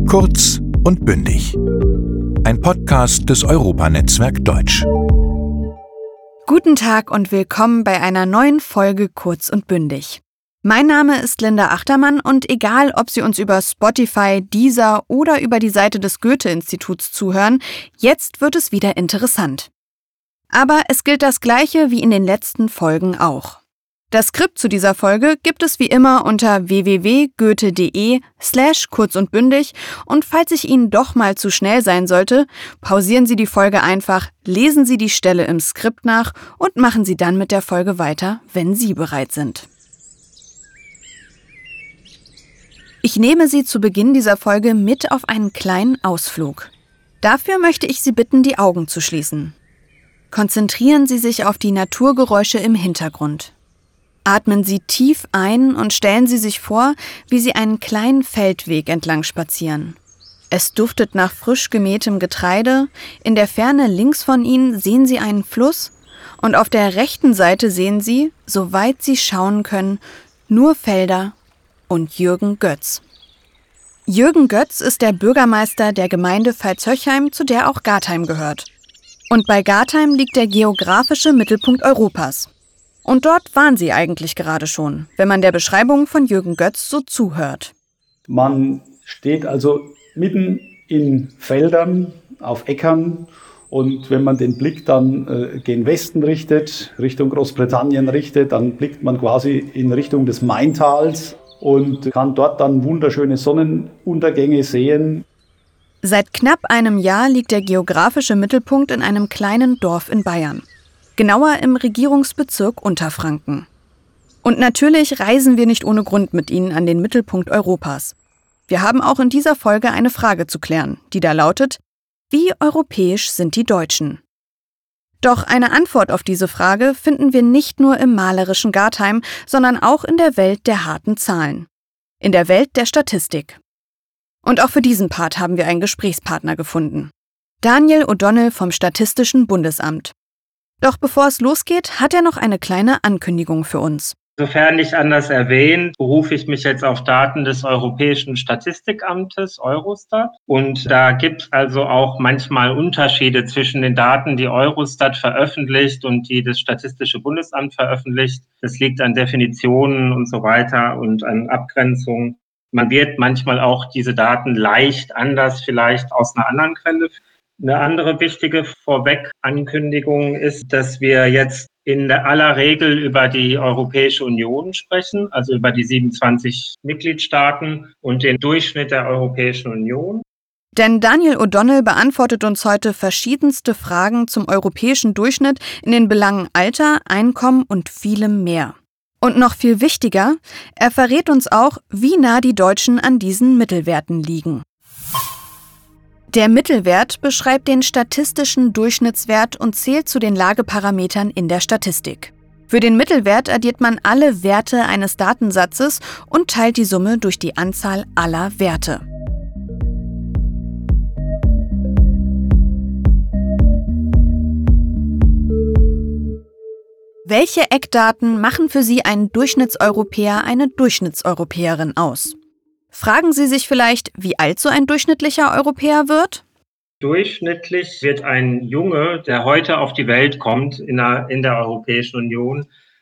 Kurz und bündig. Ein Podcast des Europa-Netzwerk Deutsch. Guten Tag und willkommen bei einer neuen Folge Kurz und bündig. Mein Name ist Linda Achtermann und egal, ob Sie uns über Spotify, Deezer oder über die Seite des Goethe-Instituts zuhören, jetzt wird es wieder interessant. Aber es gilt das Gleiche wie in den letzten Folgen auch. Das Skript zu dieser Folge gibt es wie immer unter www.goethe.de/kurzundbündig und falls ich Ihnen doch mal zu schnell sein sollte, pausieren Sie die Folge einfach, lesen Sie die Stelle im Skript nach und machen Sie dann mit der Folge weiter, wenn Sie bereit sind. Ich nehme Sie zu Beginn dieser Folge mit auf einen kleinen Ausflug. Dafür möchte ich Sie bitten, die Augen zu schließen. Konzentrieren Sie sich auf die Naturgeräusche im Hintergrund. Atmen Sie tief ein und stellen Sie sich vor, wie Sie einen kleinen Feldweg entlang spazieren. Es duftet nach frisch gemähtem Getreide, in der Ferne links von Ihnen sehen Sie einen Fluss und auf der rechten Seite sehen Sie, soweit Sie schauen können, nur Felder und Jürgen Götz. Jürgen Götz ist der Bürgermeister der Gemeinde Pfalzhöchheim, zu der auch Gartheim gehört. Und bei Gartheim liegt der geografische Mittelpunkt Europas. Und dort waren Sie eigentlich gerade schon, wenn man der Beschreibung von Jürgen Götz so zuhört. Man steht also mitten in Feldern, auf Äckern und wenn man den Blick dann gen Westen richtet, Richtung Großbritannien richtet, dann blickt man quasi in Richtung des Maintals und kann dort dann wunderschöne Sonnenuntergänge sehen. Seit knapp einem Jahr liegt der geografische Mittelpunkt in einem kleinen Dorf in Bayern. Genauer im Regierungsbezirk Unterfranken. Und natürlich reisen wir nicht ohne Grund mit Ihnen an den Mittelpunkt Europas. Wir haben auch in dieser Folge eine Frage zu klären, die da lautet: Wie europäisch sind die Deutschen? Doch eine Antwort auf diese Frage finden wir nicht nur im malerischen Gartheim, sondern auch in der Welt der harten Zahlen. In der Welt der Statistik. Und auch für diesen Part haben wir einen Gesprächspartner gefunden. Daniel O'Donnell vom Statistischen Bundesamt. Doch bevor es losgeht, hat er noch eine kleine Ankündigung für uns. Sofern nicht anders erwähnt, berufe ich mich jetzt auf Daten des Europäischen Statistikamtes, Eurostat. Und da gibt es also auch manchmal Unterschiede zwischen den Daten, die Eurostat veröffentlicht und die das Statistische Bundesamt veröffentlicht. Das liegt an Definitionen und so weiter und an Abgrenzungen. Man wird manchmal auch diese Daten leicht anders vielleicht aus einer anderen Quelle. Eine andere wichtige Vorweg-Ankündigung ist, dass wir jetzt in aller Regel über die Europäische Union sprechen, also über die 27 Mitgliedstaaten und den Durchschnitt der Europäischen Union. Denn Daniel O'Donnell beantwortet uns heute verschiedenste Fragen zum europäischen Durchschnitt in den Belangen Alter, Einkommen und vielem mehr. Und noch viel wichtiger, er verrät uns auch, wie nah die Deutschen an diesen Mittelwerten liegen. Der Mittelwert beschreibt den statistischen Durchschnittswert und zählt zu den Lageparametern in der Statistik. Für den Mittelwert addiert man alle Werte eines Datensatzes und teilt die Summe durch die Anzahl aller Werte. Welche Eckdaten machen für Sie einen Durchschnittseuropäer, eine Durchschnittseuropäerin aus? Fragen Sie sich vielleicht, wie alt so ein durchschnittlicher Europäer wird? Durchschnittlich wird ein Junge, der heute auf die Welt kommt in der Europäischen Union,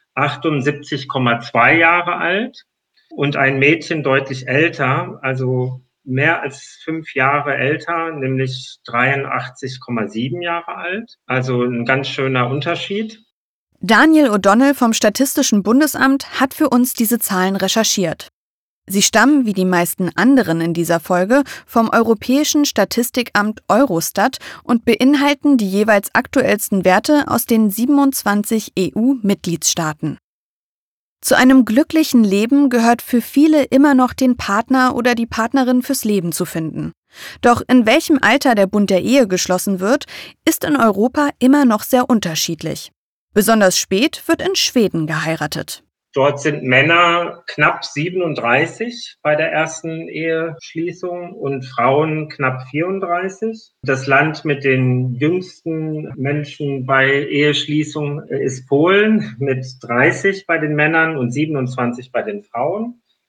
78,2 Jahre alt und ein Mädchen deutlich älter, also mehr als 5 Jahre älter, nämlich 83,7 Jahre alt. Also ein ganz schöner Unterschied. Daniel O'Donnell vom Statistischen Bundesamt hat für uns diese Zahlen recherchiert. Sie stammen, wie die meisten anderen in dieser Folge, vom Europäischen Statistikamt Eurostat und beinhalten die jeweils aktuellsten Werte aus den 27 EU-Mitgliedstaaten. Zu einem glücklichen Leben gehört für viele immer noch den Partner oder die Partnerin fürs Leben zu finden. Doch in welchem Alter der Bund der Ehe geschlossen wird, ist in Europa immer noch sehr unterschiedlich. Besonders spät wird in Schweden geheiratet. Dort sind Männer knapp 37 bei der ersten Eheschließung und Frauen knapp 34. Das Land mit den jüngsten Menschen bei Eheschließung ist Polen mit 30 bei den Männern und 27 bei den Frauen.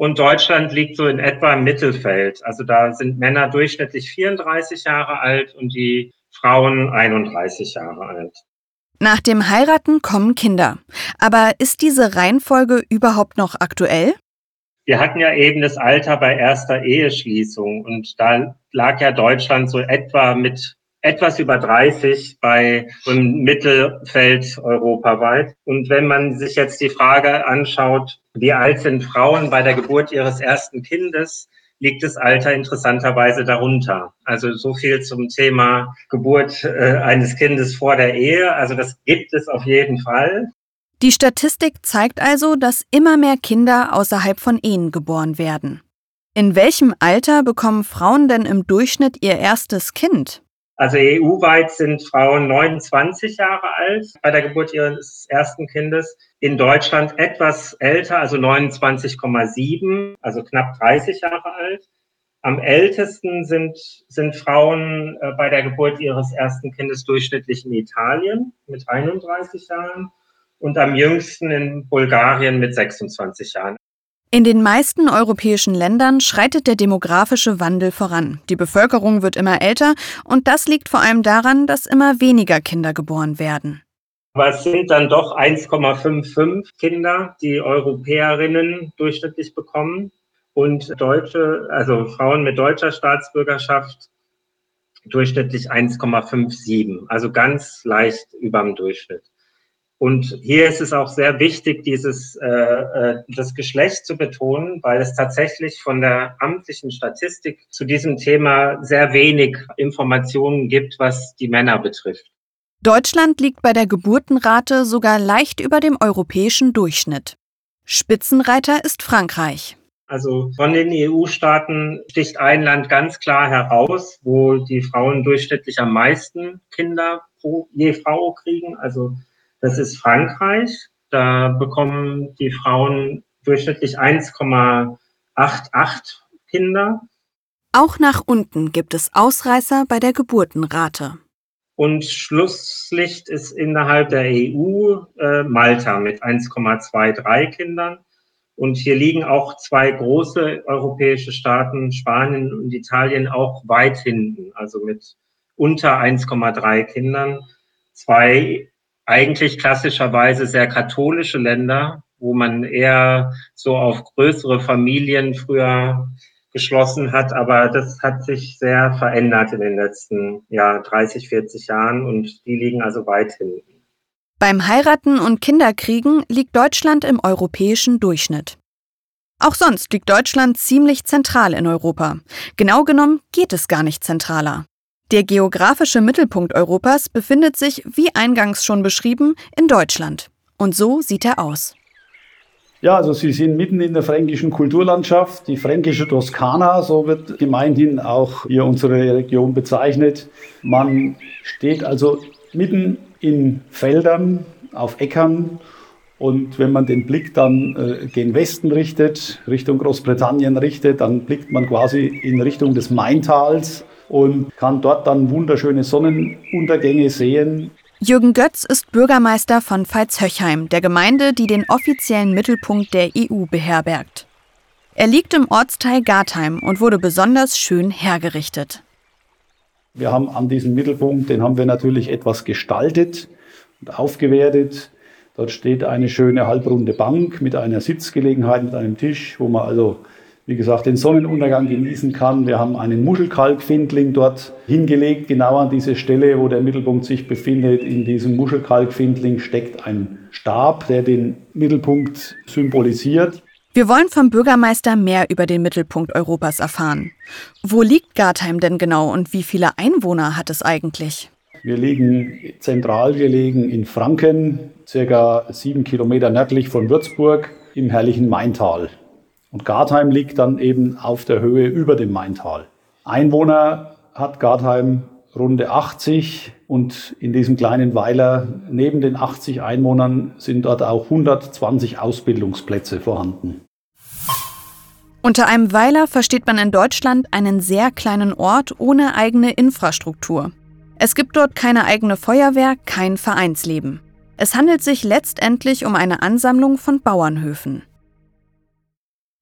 Und Deutschland liegt so in etwa im Mittelfeld. Also da sind Männer durchschnittlich 34 Jahre alt und die Frauen 31 Jahre alt. Nach dem Heiraten kommen Kinder. Aber ist diese Reihenfolge überhaupt noch aktuell? Wir hatten ja eben das Alter bei erster Eheschließung und da lag ja Deutschland so etwa mit etwas über 30 bei im Mittelfeld europaweit. Und wenn man sich jetzt die Frage anschaut, wie alt sind Frauen bei der Geburt ihres ersten Kindes, liegt das Alter interessanterweise darunter. Also so viel zum Thema Geburt eines Kindes vor der Ehe. Also das gibt es auf jeden Fall. Die Statistik zeigt also, dass immer mehr Kinder außerhalb von Ehen geboren werden. In welchem Alter bekommen Frauen denn im Durchschnitt ihr erstes Kind? Also EU-weit sind Frauen 29 Jahre alt bei der Geburt ihres ersten Kindes. In Deutschland etwas älter, also 29,7, also knapp 30 Jahre alt. Am ältesten sind Frauen bei der Geburt ihres ersten Kindes durchschnittlich in Italien mit 31 Jahren und am jüngsten in Bulgarien mit 26 Jahren. In den meisten europäischen Ländern schreitet der demografische Wandel voran. Die Bevölkerung wird immer älter und das liegt vor allem daran, dass immer weniger Kinder geboren werden. Aber es sind dann doch 1,55 Kinder, die Europäerinnen durchschnittlich bekommen und Deutsche, also Frauen mit deutscher Staatsbürgerschaft durchschnittlich 1,57, also ganz leicht über dem Durchschnitt. Und hier ist es auch sehr wichtig, das Geschlecht zu betonen, weil es tatsächlich von der amtlichen Statistik zu diesem Thema sehr wenig Informationen gibt, was die Männer betrifft. Deutschland liegt bei der Geburtenrate sogar leicht über dem europäischen Durchschnitt. Spitzenreiter ist Frankreich. Also von den EU-Staaten sticht ein Land ganz klar heraus, wo die Frauen durchschnittlich am meisten Kinder je Frau kriegen. Also das ist Frankreich. Da bekommen die Frauen durchschnittlich 1,88 Kinder. Auch nach unten gibt es Ausreißer bei der Geburtenrate. Und Schlusslicht ist innerhalb der EU Malta mit 1,23 Kindern. Und hier liegen auch zwei große europäische Staaten, Spanien und Italien, auch weit hinten, also mit unter 1,3 Kindern. Zwei eigentlich klassischerweise sehr katholische Länder, wo man eher so auf größere Familien früher geschlossen hat. Aber das hat sich sehr verändert in den letzten 30, 40 Jahren und die liegen also weit hinten. Beim Heiraten und Kinderkriegen liegt Deutschland im europäischen Durchschnitt. Auch sonst liegt Deutschland ziemlich zentral in Europa. Genau genommen geht es gar nicht zentraler. Der geografische Mittelpunkt Europas befindet sich, wie eingangs schon beschrieben, in Deutschland. Und so sieht er aus. Ja, also Sie sind mitten in der fränkischen Kulturlandschaft, die fränkische Toskana, so wird gemeinhin auch hier unsere Region bezeichnet. Man steht also mitten in Feldern, auf Äckern und wenn man den Blick dann gen Westen richtet, Richtung Großbritannien richtet, dann blickt man quasi in Richtung des Maintals und kann dort dann wunderschöne Sonnenuntergänge sehen. Jürgen Götz ist Bürgermeister von Veitshöchheim, der Gemeinde, die den offiziellen Mittelpunkt der EU beherbergt. Er liegt im Ortsteil Gartheim und wurde besonders schön hergerichtet. Wir haben an diesem Mittelpunkt, den haben wir natürlich etwas gestaltet und aufgewertet. Dort steht eine schöne halbrunde Bank mit einer Sitzgelegenheit, mit einem Tisch, wo man also, wie gesagt, den Sonnenuntergang genießen kann. Wir haben einen Muschelkalkfindling dort hingelegt, genau an diese Stelle, wo der Mittelpunkt sich befindet. In diesem Muschelkalkfindling steckt ein Stab, der den Mittelpunkt symbolisiert. Wir wollen vom Bürgermeister mehr über den Mittelpunkt Europas erfahren. Wo liegt Gartheim denn genau und wie viele Einwohner hat es eigentlich? Wir liegen zentral gelegen in Franken, circa 7 Kilometer nördlich von Würzburg im herrlichen Maintal. Und Gartheim liegt dann eben auf der Höhe über dem Maintal. Einwohner hat Gartheim runde 80 und in diesem kleinen Weiler neben den 80 Einwohnern sind dort auch 120 Ausbildungsplätze vorhanden. Unter einem Weiler versteht man in Deutschland einen sehr kleinen Ort ohne eigene Infrastruktur. Es gibt dort keine eigene Feuerwehr, kein Vereinsleben. Es handelt sich letztendlich um eine Ansammlung von Bauernhöfen.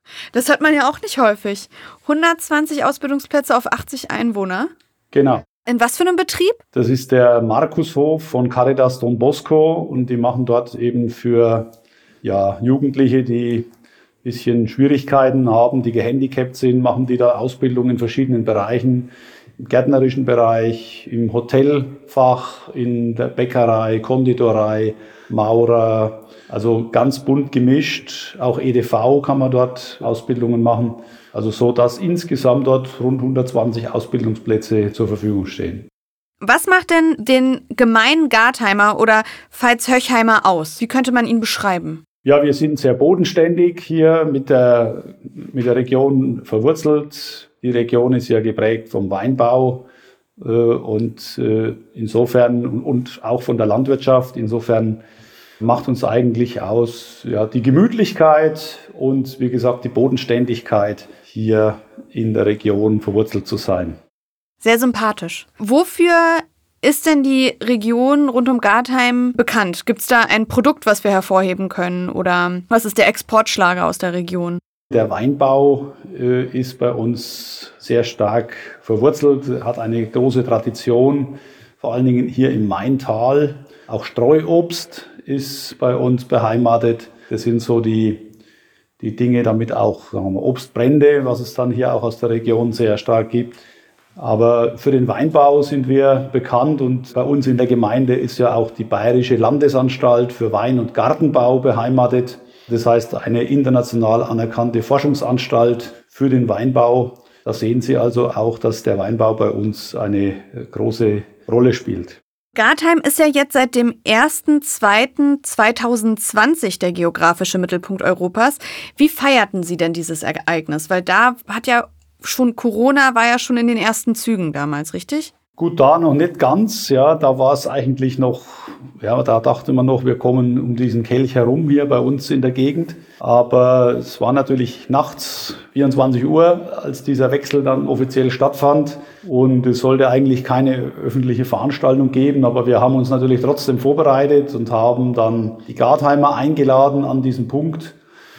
Das hört man ja auch nicht häufig. 120 Ausbildungsplätze auf 80 Einwohner. Genau. In was für einem Betrieb? Das ist der Markushof von Caritas Don Bosco und die machen dort eben für Jugendliche, die ein bisschen Schwierigkeiten haben, die gehandicapt sind, machen die da Ausbildung in verschiedenen Bereichen, im gärtnerischen Bereich, im Hotelfach, in der Bäckerei, Konditorei, Maurer, also ganz bunt gemischt. Auch EDV kann man dort Ausbildungen machen. Also so, dass insgesamt dort rund 120 Ausbildungsplätze zur Verfügung stehen. Was macht denn den gemeinen Gartheimer oder Veitshöchheimer aus? Wie könnte man ihn beschreiben? Ja, wir sind sehr bodenständig hier mit der Region verwurzelt. Die Region ist ja geprägt vom Weinbau und insofern und auch von der Landwirtschaft. Insofern macht uns eigentlich aus die Gemütlichkeit und wie gesagt die Bodenständigkeit, hier in der Region verwurzelt zu sein. Sehr sympathisch. Wofür ist denn die Region rund um Gartheim bekannt? Gibt es da ein Produkt, was wir hervorheben können? Oder was ist der Exportschlager aus der Region? Der Weinbau ist bei uns sehr stark verwurzelt, hat eine große Tradition, vor allen Dingen hier im Maintal. Auch Streuobst ist bei uns beheimatet. Das sind so die Dinge, damit auch Obstbrände, was es dann hier auch aus der Region sehr stark gibt. Aber für den Weinbau sind wir bekannt und bei uns in der Gemeinde ist ja auch die Bayerische Landesanstalt für Wein- und Gartenbau beheimatet. Das heißt, eine international anerkannte Forschungsanstalt für den Weinbau. Da sehen Sie also auch, dass der Weinbau bei uns eine große Rolle spielt. Gartheim ist ja jetzt seit dem 1.2.2020 der geografische Mittelpunkt Europas. Wie feierten Sie denn dieses Ereignis? Weil da hat ja schon Corona war ja schon in den ersten Zügen damals, richtig? Gut, da noch nicht ganz. Ja, da war es eigentlich noch, da dachte man noch, wir kommen um diesen Kelch herum hier bei uns in der Gegend. Aber es war natürlich nachts 24 Uhr, als dieser Wechsel dann offiziell stattfand. Und es sollte eigentlich keine öffentliche Veranstaltung geben. Aber wir haben uns natürlich trotzdem vorbereitet und haben dann die Gartheimer eingeladen an diesen Punkt.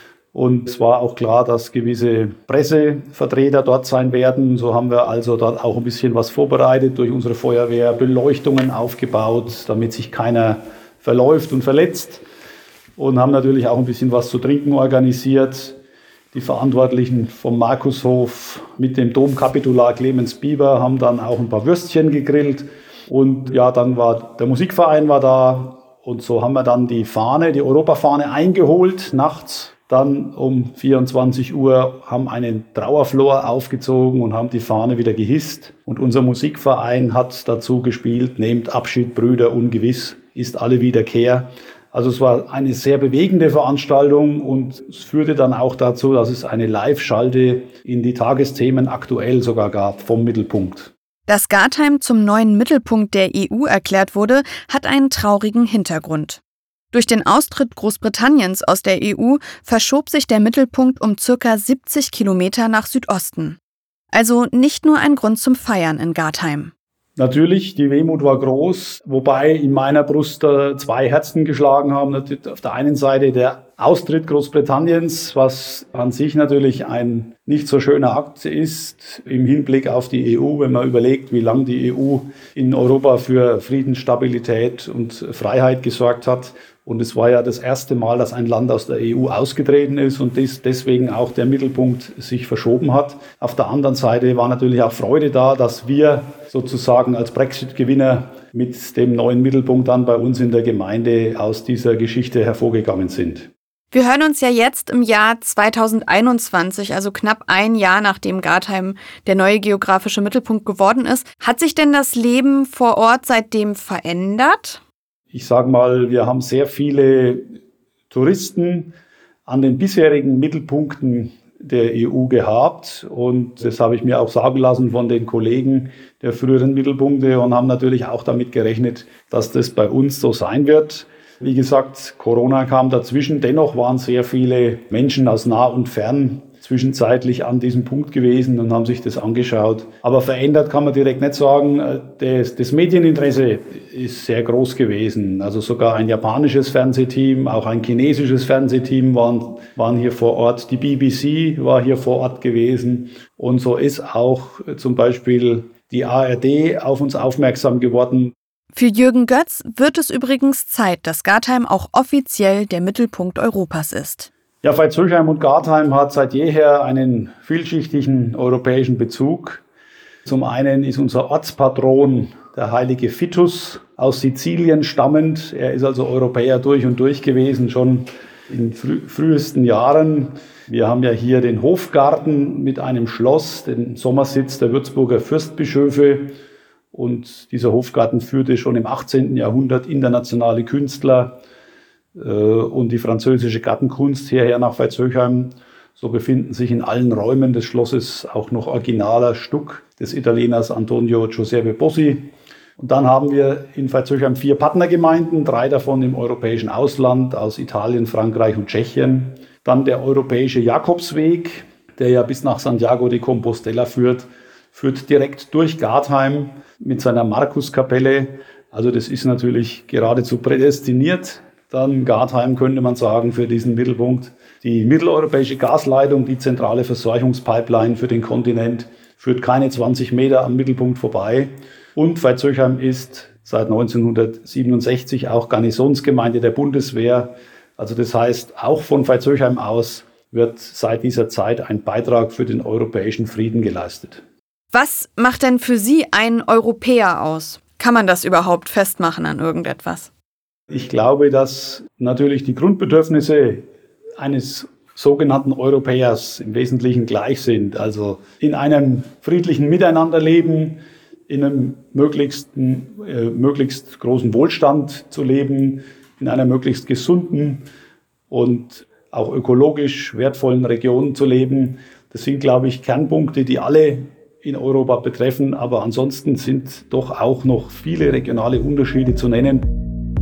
Und es war auch klar, dass gewisse Pressevertreter dort sein werden. So haben wir also dort auch ein bisschen was vorbereitet, durch unsere Feuerwehr Beleuchtungen aufgebaut, damit sich keiner verläuft und verletzt. Und haben natürlich auch ein bisschen was zu trinken organisiert. Die Verantwortlichen vom Markushof mit dem Domkapitular Clemens Bieber haben dann auch ein paar Würstchen gegrillt. Und dann war der Musikverein da. Und so haben wir dann die Europafahne eingeholt nachts. Dann um 24 Uhr haben einen Trauerflor aufgezogen und haben die Fahne wieder gehisst. Und unser Musikverein hat dazu gespielt, nehmt Abschied, Brüder, ungewiss ist alle Wiederkehr. Also es war eine sehr bewegende Veranstaltung und es führte dann auch dazu, dass es eine Live-Schalte in die Tagesthemen aktuell sogar gab vom Mittelpunkt. Dass Gartheim zum neuen Mittelpunkt der EU erklärt wurde, hat einen traurigen Hintergrund. Durch den Austritt Großbritanniens aus der EU verschob sich der Mittelpunkt um ca. 70 Kilometer nach Südosten. Also nicht nur ein Grund zum Feiern in Gartheim. Natürlich, die Wehmut war groß, wobei in meiner Brust zwei Herzen geschlagen haben. Auf der einen Seite der Austritt Großbritanniens, was an sich natürlich ein nicht so schöner Akt ist im Hinblick auf die EU, wenn man überlegt, wie lange die EU in Europa für Frieden, Stabilität und Freiheit gesorgt hat. Und es war ja das erste Mal, dass ein Land aus der EU ausgetreten ist und deswegen auch der Mittelpunkt sich verschoben hat. Auf der anderen Seite war natürlich auch Freude da, dass wir sozusagen als Brexit-Gewinner mit dem neuen Mittelpunkt dann bei uns in der Gemeinde aus dieser Geschichte hervorgegangen sind. Wir hören uns ja jetzt im Jahr 2021, also knapp ein Jahr nachdem Gartheim der neue geografische Mittelpunkt geworden ist. Hat sich denn das Leben vor Ort seitdem verändert? Ich sage mal, wir haben sehr viele Touristen an den bisherigen Mittelpunkten der EU gehabt und das habe ich mir auch sagen lassen von den Kollegen der früheren Mittelpunkte und haben natürlich auch damit gerechnet, dass das bei uns so sein wird. Wie gesagt, Corona kam dazwischen, dennoch waren sehr viele Menschen aus nah und fern zwischenzeitlich an diesem Punkt gewesen und haben sich das angeschaut. Aber verändert kann man direkt nicht sagen. Das Medieninteresse ist sehr groß gewesen. Also sogar ein japanisches Fernsehteam, auch ein chinesisches Fernsehteam waren hier vor Ort. Die BBC war hier vor Ort gewesen. Und so ist auch zum Beispiel die ARD auf uns aufmerksam geworden. Für Jürgen Götz wird es übrigens Zeit, dass Gartheim auch offiziell der Mittelpunkt Europas ist. Ja, Veitshöchheim und Gartheim hat seit jeher einen vielschichtigen europäischen Bezug. Zum einen ist unser Ortspatron der heilige Vitus aus Sizilien stammend. Er ist also Europäer durch und durch gewesen, schon in frühesten Jahren. Wir haben ja hier den Hofgarten mit einem Schloss, den Sommersitz der Würzburger Fürstbischöfe. Und dieser Hofgarten führte schon im 18. Jahrhundert internationale Künstler und die französische Gartenkunst hierher nach Veitshöchheim. So befinden sich in allen Räumen des Schlosses auch noch originaler Stuck des Italieners Antonio Giuseppe Bossi. Und dann haben wir in Veitshöchheim 4 Partnergemeinden, 3 davon im europäischen Ausland, aus Italien, Frankreich und Tschechien. Dann der europäische Jakobsweg, der ja bis nach Santiago de Compostela führt direkt durch Gartheim mit seiner Markuskapelle. Also das ist natürlich geradezu prädestiniert. Dann Gartheim könnte man sagen für diesen Mittelpunkt. Die mitteleuropäische Gasleitung, die zentrale Versorgungspipeline für den Kontinent, führt keine 20 Meter am Mittelpunkt vorbei. Und Veitshöchheim ist seit 1967 auch Garnisonsgemeinde der Bundeswehr. Also das heißt, auch von Veitshöchheim aus wird seit dieser Zeit ein Beitrag für den europäischen Frieden geleistet. Was macht denn für Sie ein Europäer aus? Kann man das überhaupt festmachen an irgendetwas? Ich glaube, dass natürlich die Grundbedürfnisse eines sogenannten Europäers im Wesentlichen gleich sind. Also in einem friedlichen Miteinanderleben, in einem möglichst großen Wohlstand zu leben, in einer möglichst gesunden und auch ökologisch wertvollen Region zu leben. Das sind, glaube ich, Kernpunkte, die alle in Europa betreffen. Aber ansonsten sind doch auch noch viele regionale Unterschiede zu nennen.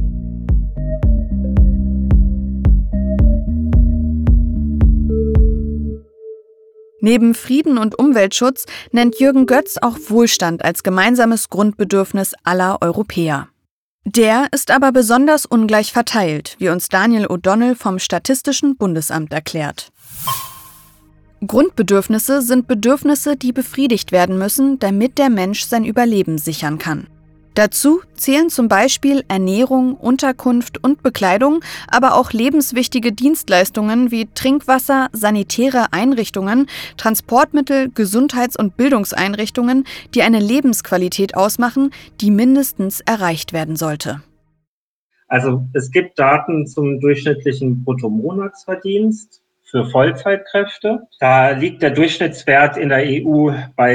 Neben Frieden und Umweltschutz nennt Jürgen Götz auch Wohlstand als gemeinsames Grundbedürfnis aller Europäer. Der ist aber besonders ungleich verteilt, wie uns Daniel O'Donnell vom Statistischen Bundesamt erklärt. Grundbedürfnisse sind Bedürfnisse, die befriedigt werden müssen, damit der Mensch sein Überleben sichern kann. Dazu zählen zum Beispiel Ernährung, Unterkunft und Bekleidung, aber auch lebenswichtige Dienstleistungen wie Trinkwasser, sanitäre Einrichtungen, Transportmittel, Gesundheits- und Bildungseinrichtungen, die eine Lebensqualität ausmachen, die mindestens erreicht werden sollte. Also es gibt Daten zum durchschnittlichen Bruttomonatsverdienst für Vollzeitkräfte. Da liegt der Durchschnittswert in der EU bei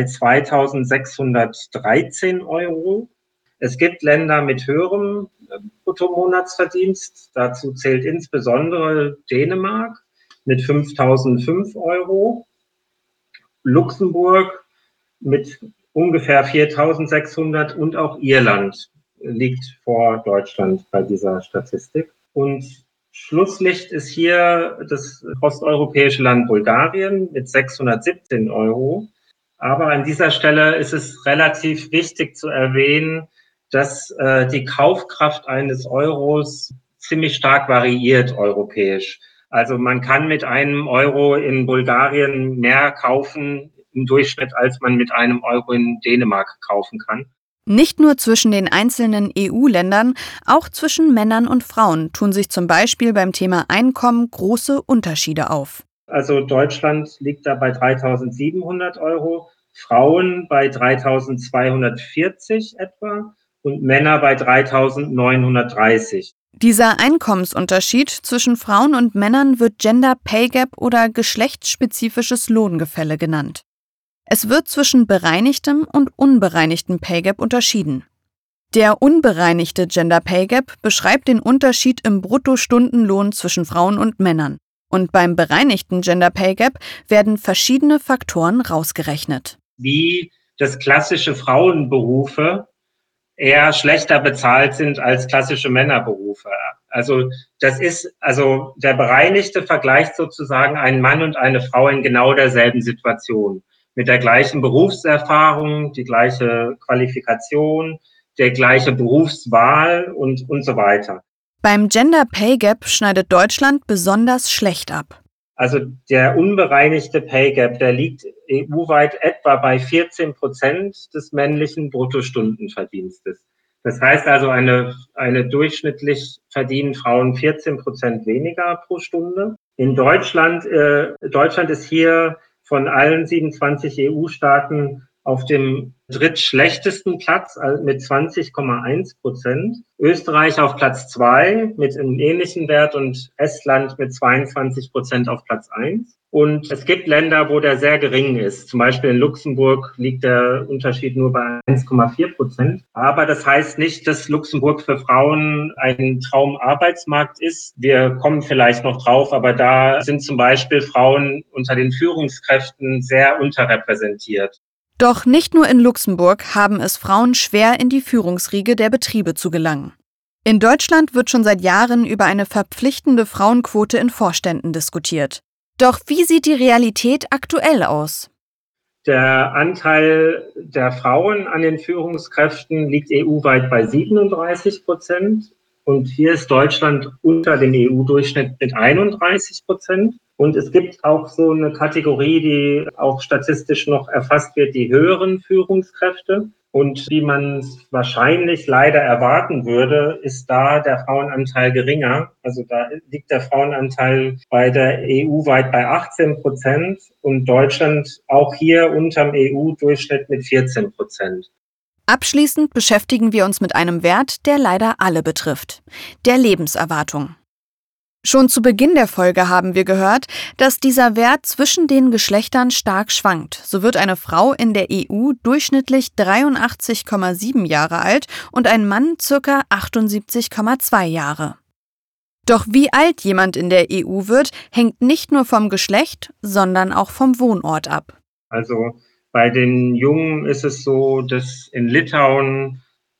2.613 €. Es gibt Länder mit höherem Bruttomonatsverdienst. Dazu zählt insbesondere Dänemark mit 5.005 €, Luxemburg mit ungefähr 4.600 und auch Irland liegt vor Deutschland bei dieser Statistik. Und Schlusslicht ist hier das osteuropäische Land Bulgarien mit 617 €. Aber an dieser Stelle ist es relativ wichtig zu erwähnen, dass die Kaufkraft eines Euros ziemlich stark variiert europäisch. Also man kann mit einem Euro in Bulgarien mehr kaufen im Durchschnitt, als man mit einem Euro in Dänemark kaufen kann. Nicht nur zwischen den einzelnen EU-Ländern, auch zwischen Männern und Frauen tun sich zum Beispiel beim Thema Einkommen große Unterschiede auf. Also Deutschland liegt da bei 3.700 €, Frauen bei 3.240 etwa und Männer bei 3.930. Dieser Einkommensunterschied zwischen Frauen und Männern wird Gender Pay Gap oder geschlechtsspezifisches Lohngefälle genannt. Es wird zwischen bereinigtem und unbereinigtem Pay Gap unterschieden. Der unbereinigte Gender Pay Gap beschreibt den Unterschied im Bruttostundenlohn zwischen Frauen und Männern. Und beim bereinigten Gender Pay Gap werden verschiedene Faktoren rausgerechnet. Wie das klassische Frauenberufe eher schlechter bezahlt sind als klassische Männerberufe. Also das ist, also der bereinigte vergleicht sozusagen einen Mann und eine Frau in genau derselben Situation. Mit der gleichen Berufserfahrung, die gleiche Qualifikation, der gleiche Berufswahl und so weiter. Beim Gender Pay Gap schneidet Deutschland besonders schlecht ab. Also der unbereinigte Pay Gap, der liegt EU-weit etwa bei 14% des männlichen Bruttostundenverdienstes. Das heißt also, eine durchschnittlich verdienen Frauen 14% weniger pro Stunde. In Deutschland ist hier von allen 27 EU-Staaten auf dem drittschlechtesten Platz mit 20,1%. Österreich auf Platz 2 mit einem ähnlichen Wert und Estland mit 22% auf Platz 1. Und es gibt Länder, wo der sehr gering ist. Zum Beispiel in Luxemburg liegt der Unterschied nur bei 1,4%. Aber das heißt nicht, dass Luxemburg für Frauen ein Traumarbeitsmarkt ist. Wir kommen vielleicht noch drauf, aber da sind zum Beispiel Frauen unter den Führungskräften sehr unterrepräsentiert. Doch nicht nur in Luxemburg haben es Frauen schwer, in die Führungsriege der Betriebe zu gelangen. In Deutschland wird schon seit Jahren über eine verpflichtende Frauenquote in Vorständen diskutiert. Doch wie sieht die Realität aktuell aus? Der Anteil der Frauen an den Führungskräften liegt EU-weit bei 37%. Und hier ist Deutschland unter dem EU-Durchschnitt mit 31%. Und es gibt auch so eine Kategorie, die auch statistisch noch erfasst wird, die höheren Führungskräfte. Und wie man es wahrscheinlich leider erwarten würde, ist da der Frauenanteil geringer. Also da liegt der Frauenanteil bei der EU-weit bei 18% und Deutschland auch hier unterm EU-Durchschnitt mit 14%. Abschließend beschäftigen wir uns mit einem Wert, der leider alle betrifft: der Lebenserwartung. Schon zu Beginn der Folge haben wir gehört, dass dieser Wert zwischen den Geschlechtern stark schwankt. So wird eine Frau in der EU durchschnittlich 83,7 Jahre alt und ein Mann ca. 78,2 Jahre. Doch wie alt jemand in der EU wird, hängt nicht nur vom Geschlecht, sondern auch vom Wohnort ab. Also bei den Jungen ist es so, dass in Litauen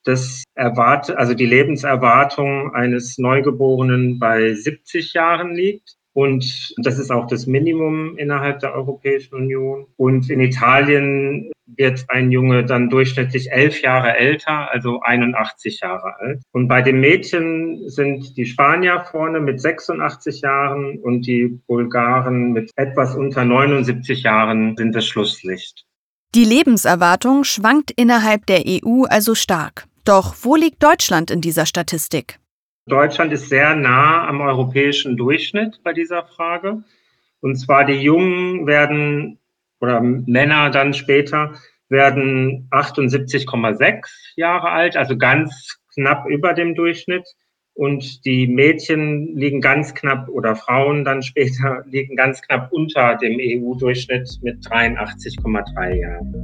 die Lebenserwartung eines Neugeborenen bei 70 Jahren liegt. Und das ist auch das Minimum innerhalb der Europäischen Union. Und in Italien wird ein Junge dann durchschnittlich 11 Jahre älter, also 81 Jahre alt. Und bei den Mädchen sind die Spanier vorne mit 86 Jahren und die Bulgaren mit etwas unter 79 Jahren sind das Schlusslicht. Die Lebenserwartung schwankt innerhalb der EU also stark. Doch wo liegt Deutschland in dieser Statistik? Deutschland ist sehr nah am europäischen Durchschnitt bei dieser Frage. Und zwar die Jungen oder Männer dann später werden 78,6 Jahre alt, also ganz knapp über dem Durchschnitt. Und die Mädchen liegen ganz knapp, oder Frauen dann später liegen ganz knapp unter dem EU-Durchschnitt mit 83,3 Jahren.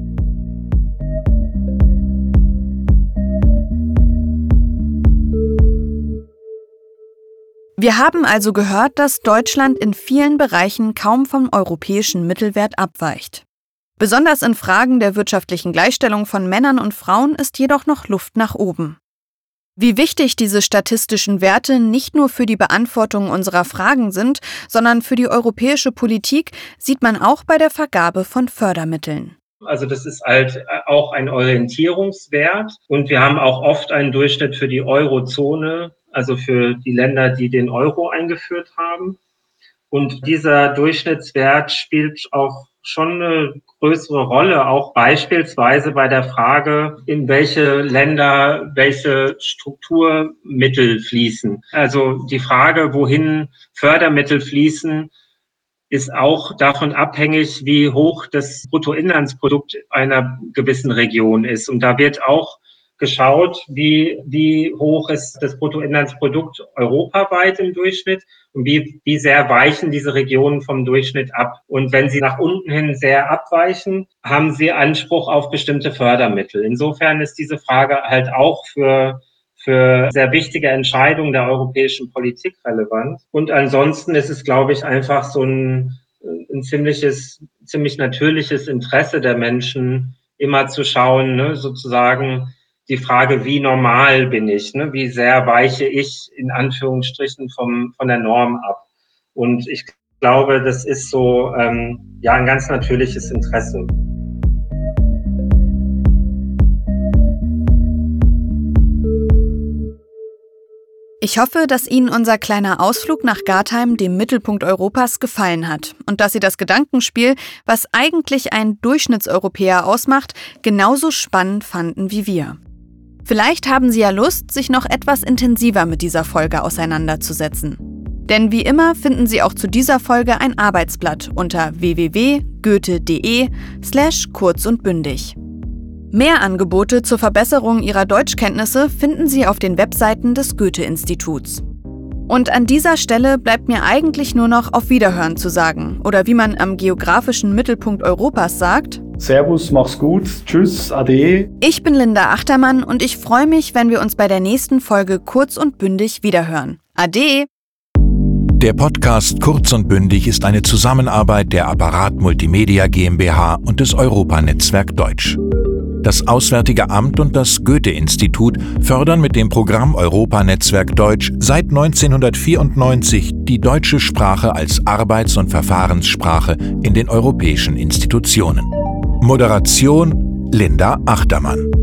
Wir haben also gehört, dass Deutschland in vielen Bereichen kaum vom europäischen Mittelwert abweicht. Besonders in Fragen der wirtschaftlichen Gleichstellung von Männern und Frauen ist jedoch noch Luft nach oben. Wie wichtig diese statistischen Werte nicht nur für die Beantwortung unserer Fragen sind, sondern für die europäische Politik, sieht man auch bei der Vergabe von Fördermitteln. Also das ist halt auch ein Orientierungswert und wir haben auch oft einen Durchschnitt für die Eurozone, also für die Länder, die den Euro eingeführt haben. Und dieser Durchschnittswert spielt auch schon eine größere Rolle, auch beispielsweise bei der Frage, in welche Länder welche Strukturmittel fließen. Also die Frage, wohin Fördermittel fließen, ist auch davon abhängig, wie hoch das Bruttoinlandsprodukt einer gewissen Region ist. Und da wird auch geschaut, wie hoch ist das Bruttoinlandsprodukt europaweit im Durchschnitt und wie sehr weichen diese Regionen vom Durchschnitt ab. Und wenn sie nach unten hin sehr abweichen, haben sie Anspruch auf bestimmte Fördermittel. Insofern ist diese Frage halt auch für sehr wichtige Entscheidungen der europäischen Politik relevant. Und ansonsten ist es, glaube ich, einfach so ein ziemlich natürliches Interesse der Menschen, immer zu schauen, sozusagen, die Frage, wie normal bin ich, ne? Wie sehr weiche ich in Anführungsstrichen von der Norm ab. Und ich glaube, das ist so ein ganz natürliches Interesse. Ich hoffe, dass Ihnen unser kleiner Ausflug nach Gartheim, dem Mittelpunkt Europas, gefallen hat und dass Sie das Gedankenspiel, was eigentlich ein Durchschnittseuropäer ausmacht, genauso spannend fanden wie wir. Vielleicht haben Sie ja Lust, sich noch etwas intensiver mit dieser Folge auseinanderzusetzen. Denn wie immer finden Sie auch zu dieser Folge ein Arbeitsblatt unter www.goethe.de/kurz und bündig. Mehr Angebote zur Verbesserung Ihrer Deutschkenntnisse finden Sie auf den Webseiten des Goethe-Instituts. Und an dieser Stelle bleibt mir eigentlich nur noch auf Wiederhören zu sagen, oder wie man am geografischen Mittelpunkt Europas sagt: Servus, mach's gut, tschüss, ade. Ich bin Linda Achtermann und ich freue mich, wenn wir uns bei der nächsten Folge Kurz und Bündig wiederhören. Ade! Der Podcast Kurz und Bündig ist eine Zusammenarbeit der Apparat Multimedia GmbH und des Europanetzwerk Deutsch. Das Auswärtige Amt und das Goethe-Institut fördern mit dem Programm Europanetzwerk Deutsch seit 1994 die deutsche Sprache als Arbeits- und Verfahrenssprache in den europäischen Institutionen. Moderation Linda Achtermann.